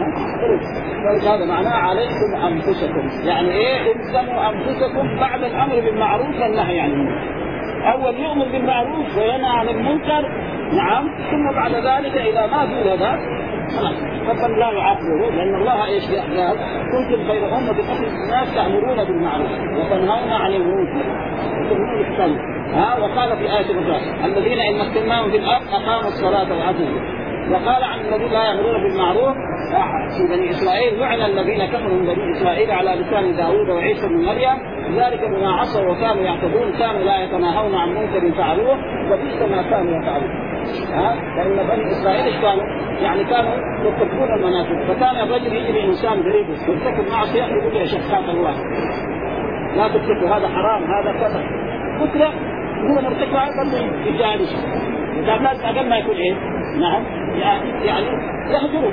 ولا هذا معناه عليكم أنفسكم، يعني إيه الزموا أنفسكم بعد الأمر بالمعروف والنهي عن المنكر. أول يؤمر بالمعروف وينهى عن المنكر، نعم، ثم بعد ذلك إذا ما في هذا خلاص فقد لا يعاقبه، لأن الله ايش قال؟ كنتم خير أمة أخرجت الناس تأمرون بالمعروف وتنهون عن المنكر وتؤمنون بالإحسان. ها وقال في آية أخرى الذين إن مكناهم في الأرض أقاموا الصلاة وآتوا. وقال عن الذين لا يأمرون بالمعروف في بني إسرائيل لعن الذين كفروا من بني إسرائيل على لسان داوود وعيسى بن مريم ذلك بما عصوا وكانوا يعتدون كانوا لا يتناهون عن منكر فعلوه وبئس ما كانوا يفعلون. ها لأن بني إسرائيل ايش كانوا؟ يعني كانوا يتقون المنافق، فكان الرجل يجي لإنسان غريب يرتكب معصية يقول يا شيخ خاف الله لا تتركوا هذا حرام هذا كذا، قلت له هو مرتكب هذا يجالس إذا الناس أقل ما يكون إيه؟ نعم يعني يهجروا،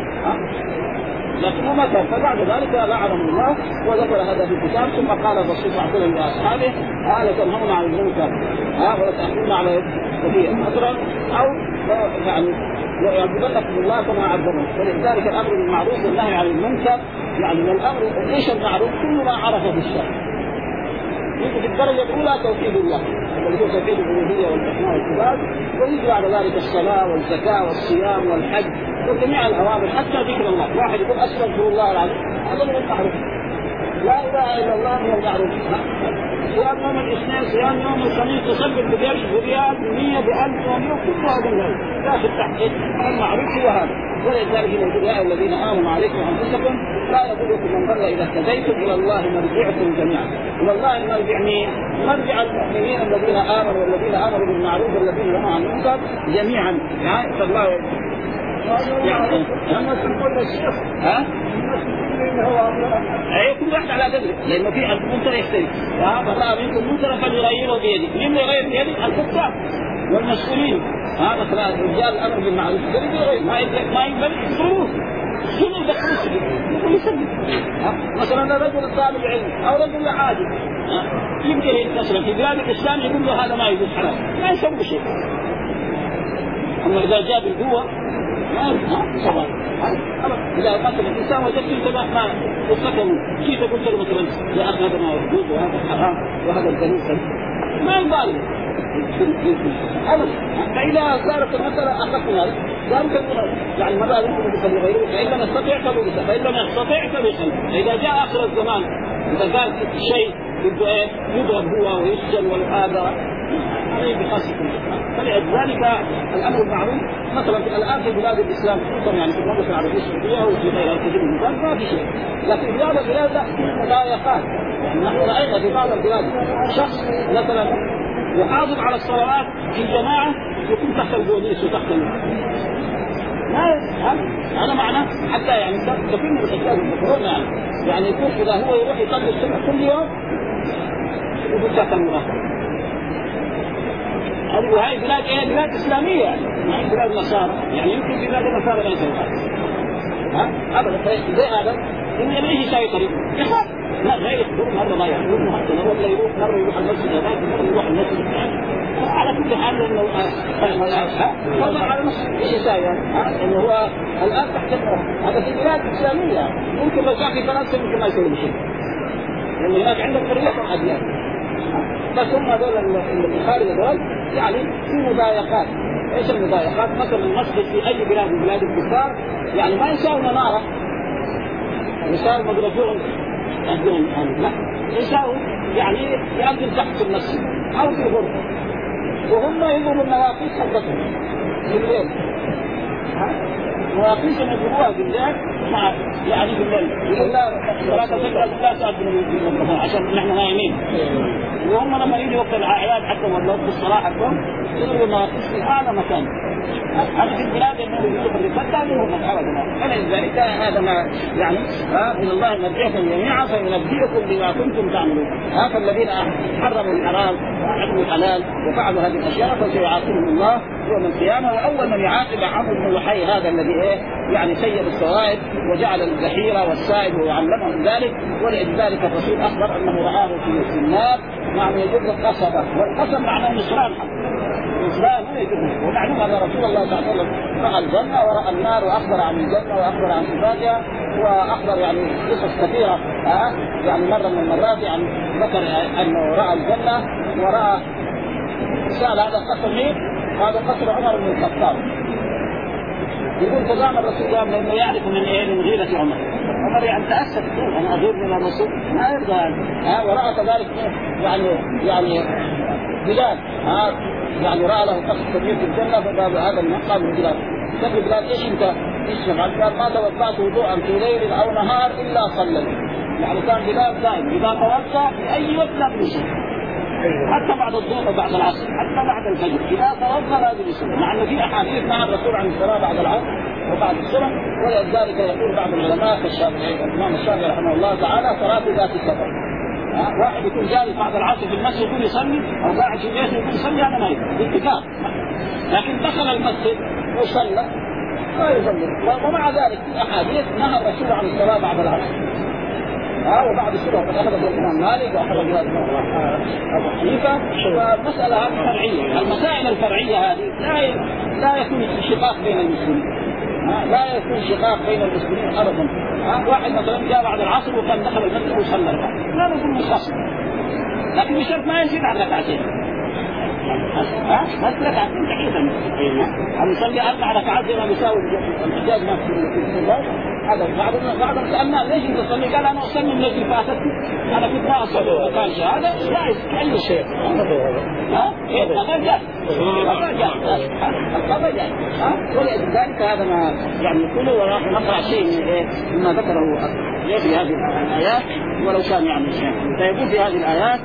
لكن ما كان. فبعد ذلك لعنهم الله وذكر هذا في الكتاب. ثم قال الرسول صلى الله عليه وسلم لاصحابه ها تنهون عن المنكر ها ولا تأكلون على كثير مثلا او يعني يعذبكم الله كما عذبهم. ولذلك الامر بالمعروف والنهي عن المنكر يعني من الامر ايش المعروف؟ كل ما عرفه الشرع. يجي في الدرجه الاولى توحيد الله الذي هو توحيد الالوهيه والاسماء والصفات، ويجي بعد ذلك الصلاه والزكاه والصيام والحج وجميع الاوامر حتى ذكر الله. واحد يقول استغفر الله العظيم هذا من المعروف، لا اله الا الله من المعروف. صيام يوم الاثنين صيام يوم الخميس تصدق بقرش بريال بمية بألف ومية كل هذا لا في التحقيق المعروف هو هذا. ولذلك يقول يا الذين امنوا عليكم انفسكم لا يضركم من ضل اذا اهتديتم الى الله مرجعكم جميعا. الى الله المرجع مين؟ مرجع المؤمنين الذين امنوا والذين امروا بالمعروف والذين نهوا عن المنكر جميعا. يعني الله يعني لما تقول الشيخ ها اي كل واحد على قدره، لانه في المنكر يختلف. فلا منكم منكرا فليغيره بيده، مين يغير بيده؟ الكفار والمسؤولين. ها مثلا رجال الامر بالمعروف ما يقدر ما يقدر يضروه شنو يدخلوه يقول يسلم. مثلا رجل طالب علم او رجل عادي يمكن مثلا في بلاد الاسلام يقول له هذا ما يجوز حرام ما يسوي شيء. اما اذا جاب القوه ما طبعا اذا مثلا الانسان وجدت انت ما وسكنوا كيف قلت له مثلا يا اخي هذا ما يجوز وهذا حرام وهذا الدليل ما يبالي أبدا. فإذا صارت المسألة أخف من هذا ذلك يعني مرة يمكن أن يغيروه فإن لم يستطيع فبوسه فإن لم يستطيع فبيخل. فإذا جاء آخر الزمان إذا قال شيء يبدأ يضرب هو ويسجن والآذى عليه بخاصة. فلذلك الأمر المعروف مثلا في الآن في بلاد الإسلام خصوصا يعني في المملكة العربية السعودية وفي غيرها كثير من البلاد ما في شيء، لكن في بعض البلاد لا يخاف. يعني نحن رأينا في بعض البلاد شخص مثلا يحافظ على الصلوات في الجماعة يكون تحت البوليس وتحت ما هذا معناه حتى يعني كثير من الأشياء المفروض يعني يعني يكون إذا هو يروح يصلي الصبح كل يوم يكون تحت المراقبة. وهي بلاد ايه؟ بلاد اسلاميه يعني ما هي بلاد نصارى، يعني يمكن في بلاد النصارى ما يسوي هذا ها ابدا. زي هذا ان يمشي يساوي طريق يخاف لا لا يحضر مرة ما يحضر مرة يروح مرة يروح المسجد هذاك مرة يروح المسجد الثاني. على كل حال لأنه طبعا على نص إيش يساوي إنه هو الآن تحتفظ هذا في بلاد إسلامية ممكن لو كان في فرنسا ممكن ما يسوي شيء لأن هناك عندك حرية الأديان. بس هم هذول اللي خارج دول يعني في مضايقات. ايش المضايقات؟ مثلا المسجد في اي بلاد من بلاد الكفار يعني ما يساوي مناره يساوي مدرسون عندهم لا يساوي يعني يأذن تحت المسجد او في غرفه وهم يضربوا المواقيت حقتهم في الليل مواقيت يضربوها في الليل مع يعني في الليل يقول لا صلاه الفجر لا تؤذن عشان نحن نايمين وهم لما يجي وقت الاعياد حتى والله بالصلاه حقهم يضربوا المواقيت في اعلى مكان. هذه في البلاد انه يجوا بالرفقه منهم الحرج فلذلك هذا ما يعني من الله مرجعكم جميعا فينبئكم بما كنتم تعملون. هذا الذين حرموا الحرام وحرموا الحلال وفعلوا هذه الاشياء فسيعاقبهم الله يوم القيامه. واول من يعاقب عمرو بن لحي هذا الذي ايه يعني سيد السوائد وجعل البحيره والسائد وعلمهم ذلك. ولذلك الرسول اخبر انه رآه في النار يعني يجر القصبه والقصب معناه نصران الإسلام لا يجوز. ومعلوم أن رسول الله صلى الله عليه وسلم رأى الجنة ورأى النار وأخبر عن الجنة وأخبر عن صفاتها وأخبر يعني قصص كثيرة ها يعني مرة من المرات يعني ذكر أنه رأى الجنة ورأى سأل هذا القصر مين؟ هذا قصر عمر بن الخطاب. يقول فزعم الرسول قام لأنه يعرف من إيه من غيرة عمر. عمر يعني تأسف أنا أزور من الرسول ما يرضى ها ورأى كذلك يعني يعني بلاد ها يعني رأى له قصر كبير في الجنة فقال هذا المقام من بلاد. قبل بلاد ايش انت ايش فعلت؟ قال ما توضأت وضوءا في ليل او نهار الا صليت. يعني كان بلاد دائم اذا توضأ في اي وقت لا يصلي حتى بعد الظهر وبعد العصر حتى بعد الفجر اذا توضأ لازم يصلي. مع انه في احاديث مع الرسول عن الصلاه بعد العصر وبعد الصلاه. ولذلك يقول بعض العلماء كالشافعي الامام الشافعي رحمه الله تعالى صلاه ذات السفر. واحد يكون جالس بعد العصر في المسجد يقول يصلي او قاعد في بيته يقول يصلي هذا ما يقول اتفاق. لكن دخل المسجد وصلى لا يصلي. ومع ذلك في احاديث نهى الرسول عن الصلاه بعد العصر ها وبعد الصلاه وقد اخذ الامام مالك واخذ ابو حنيفه. فالمساله هذه فرعيه. المسائل الفرعيه هذه لا لا يكون شقاق بين المسلمين لا يكون شقاق بين المسلمين ابدا. واحد مثلا جاء بعد العصر وكان دخل المسجد وصلى لا نقول مخصص لكن بشرط ما يزيد عن ركعتين ها بس ركعتين تحديدا يعني يصلي اربع ركعات زي ما بيساوي الحجاج ما في هذا بعض بعض سالنا ليش انت تصلي؟ قال انا اصلي التي فاتتني انا كنت ما اصلي وكان شهاده جائز اي شيء ها القضاء جائز القضاء جائز القضاء جائز ها ولذلك هذا ما يعني كله وراح نقرا شيء من ايه مما ذكره في هذه الايات ولو كان يعني شيء. فيقول في هذه الايات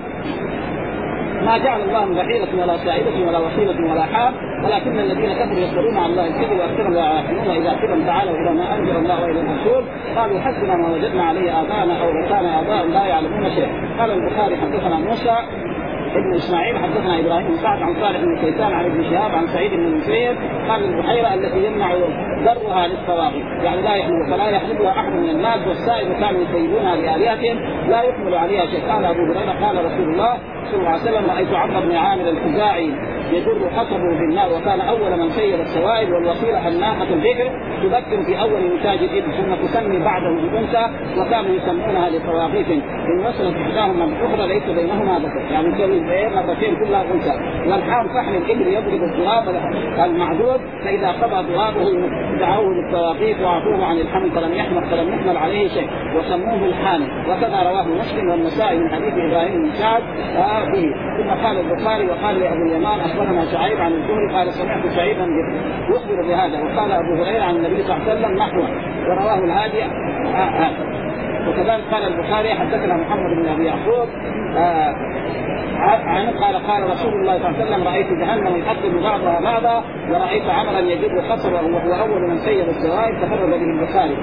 ما جعل الله من بحيرة ولا سائلة ولا وصيلة ولا حام ولكن الذين كفروا يفترون على الله الكذب وأكثرهم لا يعقلون. وإذا قيل تعالوا إلى ما أنزل الله وإلى الرسول قالوا حسبنا ما وجدنا عليه آباءنا أو كان آباء لا يعلمون شيء. قال البخاري حدثنا موسى ابن اسماعيل حدثنا ابراهيم بن سعد عن صالح بن كيسان عن ابن شهاب عن سعيد بن المسيب قال البحيره التي يمنع ذرها للطواغيت يعني لا يحمل فلا يحملها احد من الناس والسائل كانوا يسيبونها لآلهتهم لا يحمل عليها شيء. قال ابو هريره قال رسول الله صلى الله عليه وسلم رايت عمرو بن عامر الخزاعي يجر حصبه في النار وكان اول من سير السوائل والوصيله الناقه البكر تذكر في اول نتاج الابل ثم تسمي بعده بانثى وكانوا يسمونها لطواغيت ان وصلت احداهما بالاخرى ليس بينهما ذكر يعني البيض مرتين كلها انثى. والحام فحم الابل يضرب الضراب المعدود فاذا قضى ضرابه دعوه للطواغيت وعفوه عن الحمل فلم يحمل فلم يحمل عليه شيء وسموه الحامل. وكذا رواه مسلم والنسائي من حديث ابراهيم بن سعد فيه. ثم قال البخاري وقال لابو اليمان اخبرنا شعيب عن الزهري قال سمعت سعيدا يخبر بهذا. وقال ابو هريره عن النبي صلى الله عليه وسلم نحوه ورواه الهادي هذا. وكذلك قال البخاري حدثنا محمد بن ابي يعقوب عنه قال قال رسول الله صلى الله عليه وسلم رايت جهنم يحطم بعضها بعضا ورايت عمرا يجر خصبه وهو اول من سير السوائل تفرد به البخاري.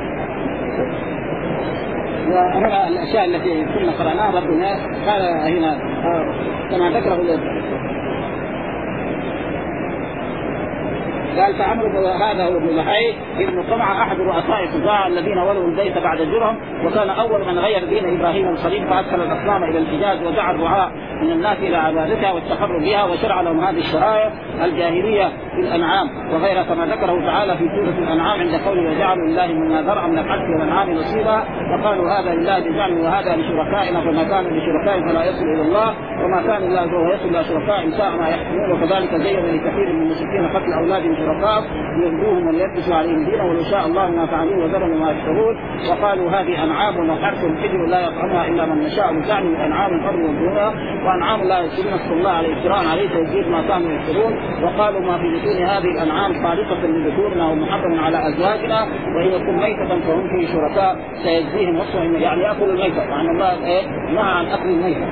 وهنا الاشياء التي كنا قراناها ربنا قال هنا كما ذكره قال فعمرو هذا هو ابن لحي ابن طمعة أحد رؤساء خزاعة الذين ولوا البيت بعد جرهم، وكان أول من غير دين إبراهيم الخليل فأدخل الأصنام إلى الحجاز ودعا الرعاة من الناس إلى عبادتها والتقرب بها، وشرع لهم هذه الشرائع الجاهلية في الأنعام وغيرها كما ذكره تعالى في سورة الأنعام عند قوله وجعلوا لله مما ذرأ من الحرث والأنعام نصيبا، وقالوا هذا لله بزعم وهذا لشركائنا فما كان لشركائهم فلا يصل إلى الله وما كان لله فهو يصل إلى شركائهم ساء ما يحكمون. وكذلك زين لكثير من المشركين قتل أولادهم شركاء ليرضوهم وليلبسوا عليهم دينهم ولو شاء الله ما فعلوه وذروا ما يشترون، وقالوا هذه أنعام وحرث حجر لا يطعمها إلا من نشاء بزعم أنعام الأرض والدنيا وأنعام لا يذكرون اسم الله عليه افتراء عليه تزيد ما كانوا يشترون، وقالوا ما في بطون هذه الأنعام خالصة لذكورنا ومحرم على أزواجنا وإن يكن ميتة فهم فيه شركاء سيجزيهم وصفهم يعني يأكل الميتة، وعن الله إيه نهى عن أكل الميتة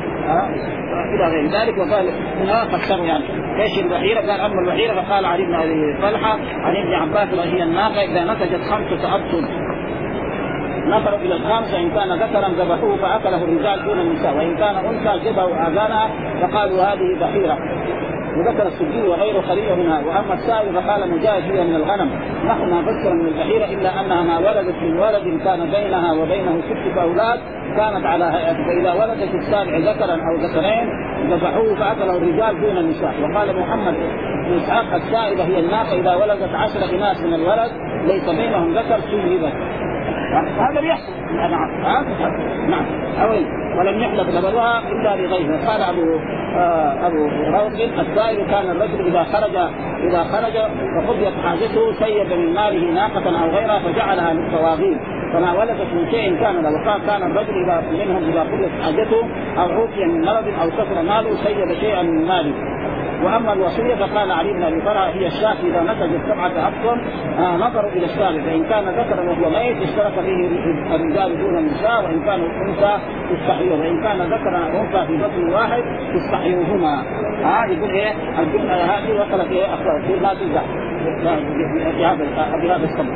إلى غير ذلك. وقال هنا فسروا يعني ايش البحيرة؟ قال أما البحيرة فقال علي بن أبي طلحة عن ابن عباس وهي الناقة إذا نتجت خمسة أبطن نظروا إلى الخامسة إن كان ذكرا ذبحوه فأكله الرجال دون النساء وإن كان أنثى جبهوا آذانها فقالوا هذه بحيرة، وذكر السجي وغيره خليل منها. وأما السائل فقال مجاهد هي من الغنم نحن ما فسر من البحيرة إلا أنها ما ولدت من ولد كان بينها وبينه ستة أولاد كانت على هيئته، فإذا ولدت السابع ذكرا أو ذكرين ذبحوه فأكله الرجال دون النساء. وقال محمد بن إسحاق السائبة هي الناقة إذا ولدت عشر إناث من الولد ليس بينهم ذكر سلبت، هذا بيحصل نعم نعم أوي ولم يحلف لبنها إلا لغيره. قال أبو آه أبو روض السائل كان الرجل إذا خرج إذا خرج فقضيت حاجته سيب من ماله ناقة أو غيرها فجعلها للطواغين فما ولدت من شيء كان له. وقال كان الرجل إذا منهم إذا قضيت حاجته أو عوفي من مرض أو كثر ماله سيب شيئا من ماله. واما الوصيه فقال علي بن ابي طلحه هي الشاة اذا نتجت سبعه ابطن آه نظروا الى السابع فان كان ذكرا وهو ميت اشترك فيه الرجال دون النساء وان كانوا انثى تستحيوه وان كان ذكرا او انثى في بطن واحد تستحيوهما. ها آه يقول ايه الجمله هذه وصلت ايه اخبار لا تزعل بهذا بهذا السبب.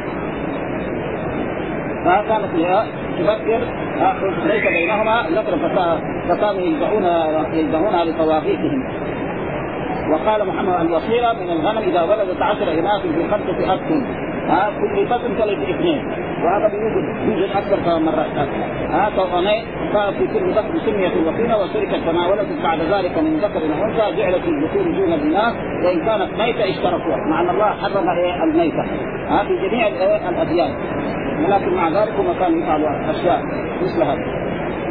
فكانت تفكر ليس بينهما ذكر فكانوا يذبحونها يذبحونها لطواغيتهم. وقال محمد الوصيرة من الغنم إذا ولدت عشر إناث في خمسة أبطن ها كل بطن ثلاث اثنين وهذا يوجد يوجد أكثر من مرة ها توأمين ففي كل بطن سميت الوصيرة وتركت فما ولدت بعد ذلك من ذكر وأنثى جعلت الذكور دون الإناث وإن كانت ميتة اشتركوا مع أن الله حرم الميتة ها في جميع الأديان ولكن مع ذلك هم كانوا يفعلوا أشياء مثل هذا.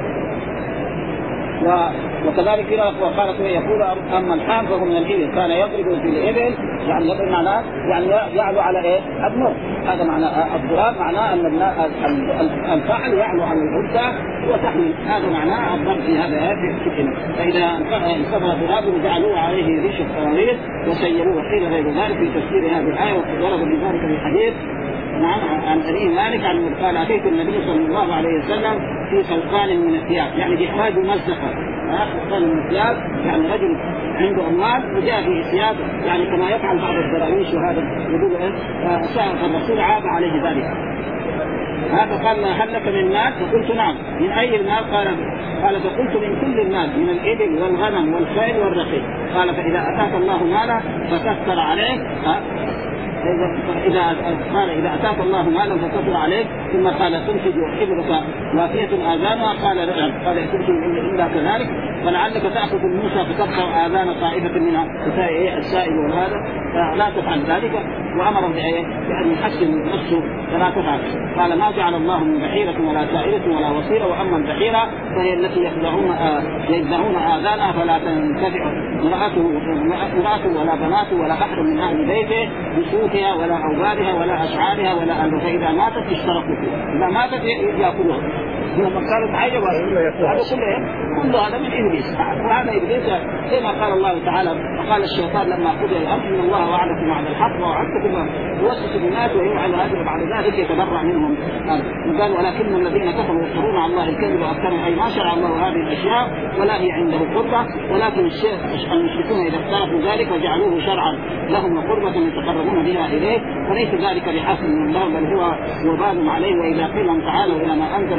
وكذلك وقالت يقول اما الحام فهو من الابل كان يضرب في الابل يعني يضرب معناه يعني يعلو على ايه النور هذا معناه الضراب معناه ان الفعل يعلو على الانثى وتحمل هذا معناه الضرب في هذا في الكلمه. فاذا انصبر ضرابه جعلوه عليه ريش القوارير وسيروه وقيل غير ذلك في تفسير هذه الايه وضرب بذلك في الحديث نعم عن ابي مالك عن قال اتيت النبي صلى الله عليه وسلم في خلقان من الثياب يعني بإخراج مزقه خلقان من الثياب يعني رجل عنده اموال وجاء في ثياب يعني كما يفعل بعض الدراويش وهذا يقول سأل الرسول عاب عليه ذلك. هذا قال هل لك من مال؟ فقلت نعم. من اي المال؟ قال قال فقلت من كل المال من الابل والغنم والخيل والرقيق. قال فاذا اتاك الله مالا فكثر عليه إذا قال إذا أتاك الله مالا فكثر عليك ثم قال تنفج حبرك وافية آذانها قال لا قال تنفج إلا كذلك فلعلك تأخذ الموسى فتقطع آذان طائفة منها السائل وهذا لا تفعل ذلك وأمر بأن يحسن نفسه فلا تفعل. قال ما جعل الله من بحيرة ولا سائلة ولا وصيرة وأما البحيرة فهي التي يخدعون يجزعون آذانها فلا تنتفع امرأته امرأته ولا بناته ولا أحد من أهل بيته بسوقها ولا أوبارها ولا أشعارها ولا أهل فإذا ماتت اشتركوا فيها إذا ماتت يأكلوها لما كانت عايزة هذا كله كله هذا من إبليس وهذا إبليس كما قال الله تعالى وقال الشيطان لما قضي الأمر إن الله وعدكم وعد الحق ووعدتكم يوسوس الناس ويفعل هذا وبعد ذلك يتبرع منهم. قال ولكن الذين كفروا يفترون على الله الكذب وأكثرهم أي ما شرع الله هذه الأشياء ولا هي عنده قربة ولكن المشركون إذا اختلفوا ذلك وجعلوه شرعا لهم قربة يتقربون بها إليه فليس ذلك بحسن من الله بل هو وبال عليه. وإذا قيل لهم تعالوا إلى ما أنزل الله وإلى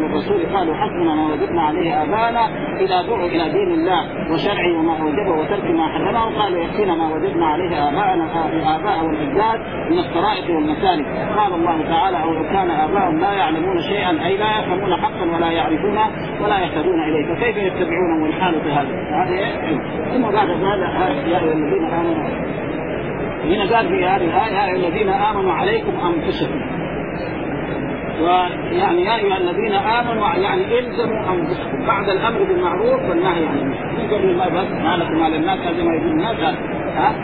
الرسول قالوا حسبنا ما وجدنا عليه آباءنا إذا دعوا إلى دين الله وشرعه وما أوجبه وترك ما حرمه قالوا يكفينا ما وجدنا عليه آباءنا الآباء والأجداد من الطرائق والمسالك. قال الله تعالى أو كان آباءهم لا يعلمون شيئا أي لا يفهمون حقا ولا يعرفون ولا يهتدون إليه فكيف يتبعون والحال هذا هذا ثم بعد هذا يا أيها الذين آمنوا هنا قال في هذه الآية يا أيها الذين آمنوا عليكم أنفسكم ويعني يا أيها الذين آمنوا يعني إلزموا أنفسكم بعد الأمر بالمعروف والنهي عن المنكر يقول ما بس ما لكم على الناس هذا ما يقول الناس ها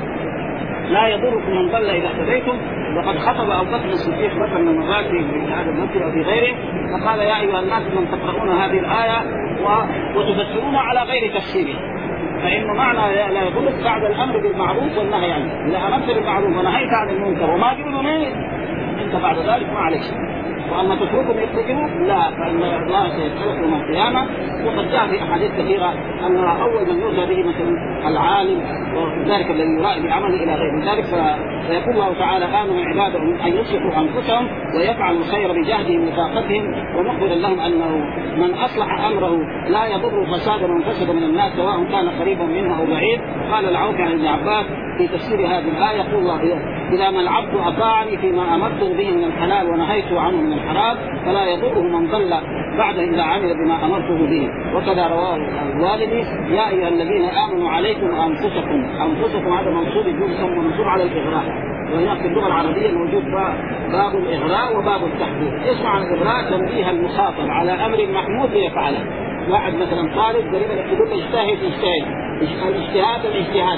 لا يضركم من ضل إذا اهتديتم. وقد خطب أبو بكر الصديق مثلا من المغازي في هذا المسجد أو في غيره فقال يا أيها الناس من تقرؤون هذه الآية وتفسرون على غير تفسيره فإنه معنى لا يضرك بعد الأمر بالمعروف والنهي عنه. إذا أمرت بالمعروف ونهيت عن المنكر وما جئوا منه أنت بعد ذلك ما عليك. وأما تتركوا يتركوا لا فإن الله سيسألك يوم القيامة. وقد جاء في أحاديث كثيرة أن أول من يؤتى به مثلا العالم وذلك الذي يرائي بعمله إلى غير ذلك فيقول الله تعالى آمنوا عباده أن يصلحوا أنفسهم ويفعلوا الخير بجهدهم وطاقتهم ومخبرا لهم أنه من أصلح أمره لا يضر فسادا من فسد من الناس سواء كان قريبا منه أو بعيد. قال العوف عن ابن عباس في تفسير هذه الآية يقول الله إذا ما العبد أطاعني فيما أمرته به من الحلال ونهيته عنه من الحرام فلا يضره من ضل بعد إذا عمل بما أمرته به. وكذا رواه الوالدي يا أيها الذين آمنوا عليكم أنفسكم. أنفسكم هذا منصوب يجوز منصوب على الإغراء وهناك في اللغة العربية موجود باب الإغراء وباب التحذير. اسمع عن الإغراء تنبيه المخاطب على أمر محمود ليفعله. واحد مثلا طالب قريبا يقول اجتهد اجتهد الاجتهاد الاجتهاد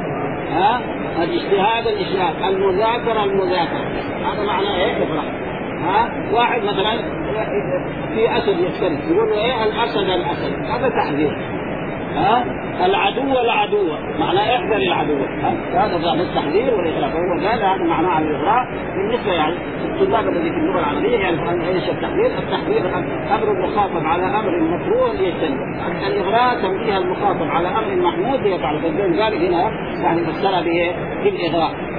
ها الاجتهاد الاجتهاد المذاكرة المذاكرة هذا معناه ايه إغراء. ها واحد مثلا في أسد يفترس يقول له ايه الأسد الأسد هذا تحذير. ها العدو العدو معناه احذر العدو هذا ظاهر التحذير والإغراء. فهو قال هذا معناه عن الإغراء بالنسبة يعني الطلاب الذي في اللغة العربية يعني ايش التحذير؟ التحذير أمر المخاطب على أمر مكروه ليجتنب. الإغراء تنبيه المخاطب على أمر محمود ليفعل. فلذلك هنا يعني فسر به بالإغراء.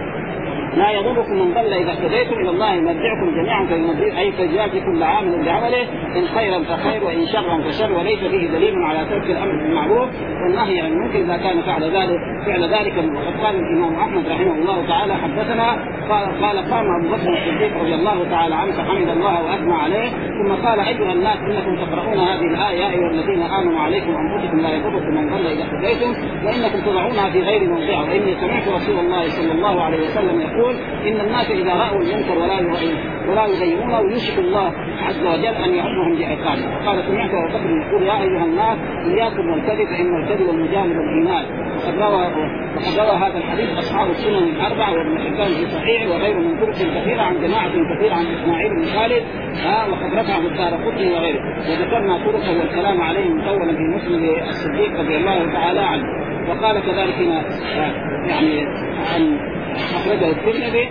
لا يضركم من ضل إذا اهتديتم إلى الله مرجعكم جميعا فينبئ أي فيجازي كل عامل بعمله إن خيرا فخير وإن شرا فشر وليس فيه دليل على ترك الأمر بالمعروف والنهي عن المنكر إذا كان فعل ذلك فعل ذلك. وقد قال الإمام أحمد رحمه الله تعالى حدثنا قال قال قام أبو بكر الصديق رضي الله تعالى عنه فحمد الله وأثنى عليه ثم قال أيها الناس إنكم تقرؤون هذه الآية يا أيها الذين آمنوا عليكم أنفسكم لا يضركم من ضل إذا اهتديتم وإنكم تضعونها في غير موضعها وإني سمعت رسول الله صلى الله عليه وسلم يقول إن الناس إذا رأوا المنكر ولا ولا يغيرونه يشك الله عز وجل أن يعمهم بعقابه. قال سمعت أبو بكر يقول يا أيها الناس إياكم والكذب فإن الكذب المجانب الإيمان. وقد روى وقد روى هذا الحديث أصحاب السنن الأربعة وابن حبان في صحيح وغيره من طرق كثيرة عن جماعة كثيرة عن إسماعيل بن خالد ها وقد رفعه الدارقطني وغيره وذكرنا طرقه والكلام عليه مطولا في مسلم الصديق رضي الله تعالى عنه. وقال كذلك يعني عن أخرجه الترمذي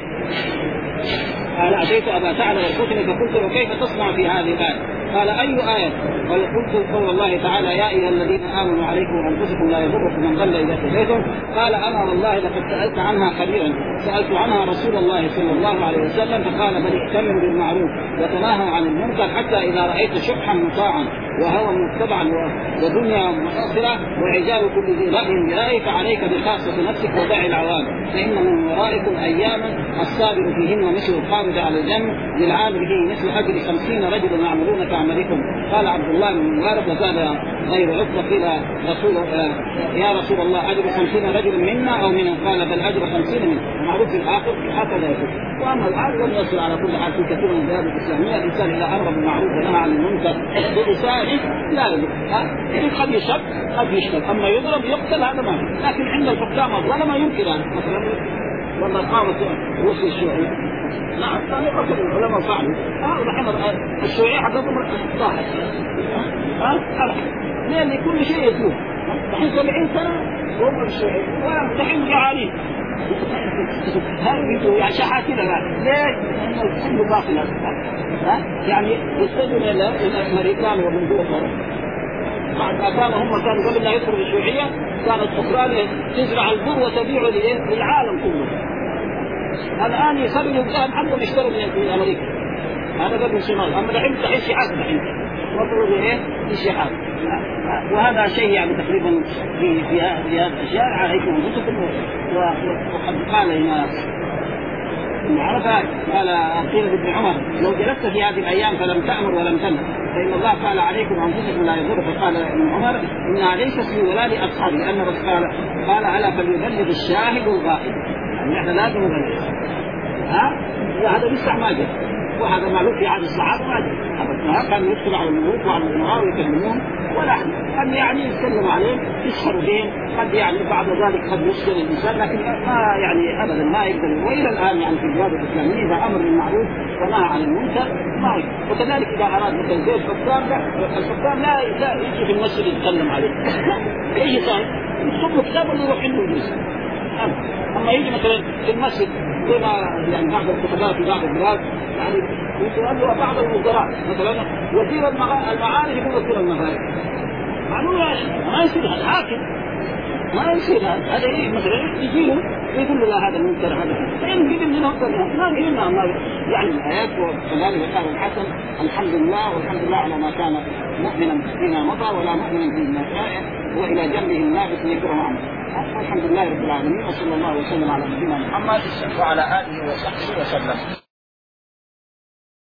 قال أتيت أبا ثعلبة الخشني فقلت له كيف تصنع في هذه الآية؟ قال أي آية؟ قال قلت قول الله تعالى يا أيها الذين آمنوا عليكم أنفسكم لا يضركم من ضل إذا اهتديتم. قال أنا والله لقد سألت عنها خبيرا سألت عنها رسول الله صلى الله عليه وسلم فقال بل ائتمروا بالمعروف وتناهوا عن المنكر حتى إذا رأيت شحا مطاعا وهوى متبعا ودنيا مقصرة وعجاب كل ذي رأي برأي فعليك بخاصة نفسك ودع العوام فإن من ورائكم أياما الصابر فيهن مثل القابض على الجنب للعامل فيه مثل أجر خمسين رجلا يعملون كعملكم. قال عبد الله بن مبارك وزاد غير عقبة قيل رسول يا رسول الله أجر خمسين رجلا منا أو من قال بل أجر خمسين منا معروف في الآخر هكذا يقول. وأما الآن لم يصل على كل حال في كثير من البلاد الإسلامية الإنسان إذا أمر بالمعروف ونهى عن المنكر بلسانه لا يضرب قد يشك قد يشتم أما يضرب يقتل هذا ما فيه. لكن عند الحكام الظلمة يمكن أن مثلا والله قامت روسيا الشيوعية نعم كان يقتل العلماء فعلوا ها ونحن الشيوعية حقتهم ضاحت ها لأن كل شيء يزول نحن سبعين سنة وهم الشيوعية ونحن جعانين هل يعني شحاتين ليه؟ لأنه كله باطل ها يعني يستجون إلى الأمريكان ومن دول بعد ما كانوا هم كانوا قبل لا يدخلوا الشيوعية كانت أوكرانيا تزرع البر وتبيعه للعالم كله. الآن يخلوا الذهب حقهم يشتروا من أمريكا هذا قبل الشمال. أما دحين دحين شحات دحين مفروض إيه الشحات. وهذا شيء يعني تقريبا في في هذه الأشياء عليكم أنفسكم. وقد قال هنا عرفة قال قيل ابن عمر لو جلست في هذه الأيام فلم تأمر ولم تنه فإن الله قال عليكم أنفسكم لا يضر. فقال ابن عمر إنها ليست لي ولا لأصحابي لأن بس قال قال على فليبلغ الشاهد الغائب. يعني إحنا لازم نبلغ. ها وهذا لسه ما جاء وهذا معلوم في عهد الصحابة ما جاء. كان يدخل على الملوك وعلى الأمراء ويكلمون ولا قد يعني يتكلم عليه يسخر بهم قد يعني بعد ذلك قد يسخر الإنسان لكن ما يعني أبدا ما يقدر. وإلى الآن يعني في البلاد الإسلامية إذا أمر بالمعروف ونهى عن المنكر ما يقدر. وكذلك إذا أراد مثل زي الحكام لا الحكام لا لا يجي في المسجد يتكلم عليه أي صاحب يكتب كتاب ولا يروح عنده يجلس. أما يجي مثلا في المسجد زي ما يعني بعض الخطباء في بعض البلاد يعني يسألوا بعض الوزراء مثلا وزير المعارف يقول وزير المغارب معلومة ما يصير هذا حاكم ما يصير هذا إيه مثلا يجيله يقول له هذا المنكر هذا فإن قبل منه ما قلنا يعني الآيات وكذلك قال الحسن الحمد لله والحمد لله على ما كان مؤمنا فيما مضى ولا مؤمنا فيما جاء وإلى جنبه النابت يكره عنه. الحمد لله رب العالمين وصلى الله وسلم على نبينا محمد وعلى آله وصحبه وسلم.